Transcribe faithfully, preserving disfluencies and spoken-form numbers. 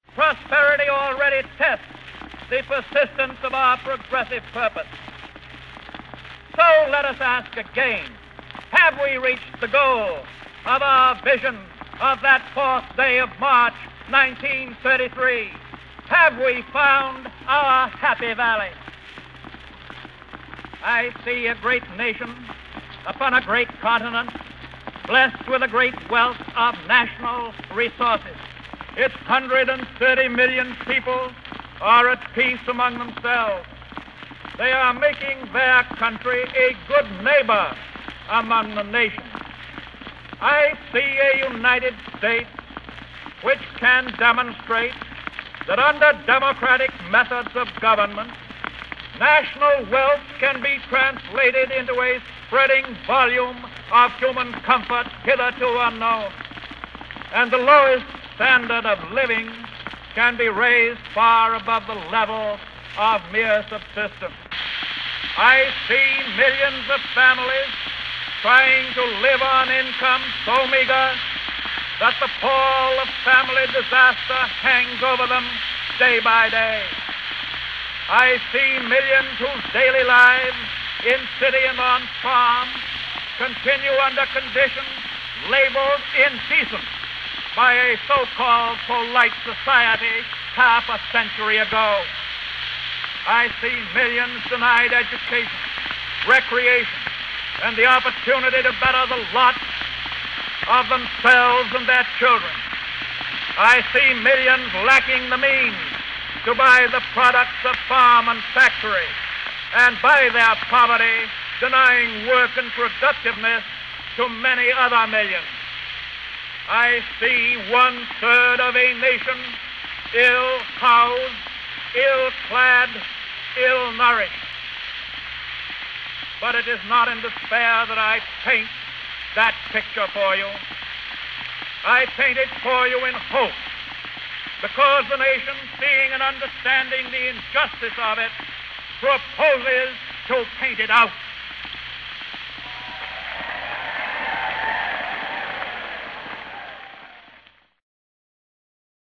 Prosperity already tests the persistence of our progressive purpose. So let us ask again, have we reached the goal of our vision of that fourth day of March, nineteen thirty-three? Have we found our happy valley? I see a great nation upon a great continent, blessed with a great wealth of national resources. Its one hundred thirty million people are at peace among themselves. They are making their country a good neighbor among the nations. I see a United States which can demonstrate that under democratic methods of government, national wealth can be translated into a spreading volume of human comfort hitherto unknown, and the lowest standard of living can be raised far above the level of mere subsistence. I see millions of families trying to live on income so meager that the pall of family disaster hangs over them day by day. I see millions whose daily lives in city and on farm continue under conditions labeled indecent by a so-called polite society half a century ago. I see millions denied education, recreation, and the opportunity to better the lot of themselves and their children. I see millions lacking the means to buy the products of farm and factory, and by their poverty denying work and productiveness to many other millions. I see one-third of a nation ill-housed, ill-clad, ill-nourished. But it is not in despair that I paint that picture for you. I paint it for you in hope, because the nation, seeing and understanding the injustice of it, proposes to paint it out.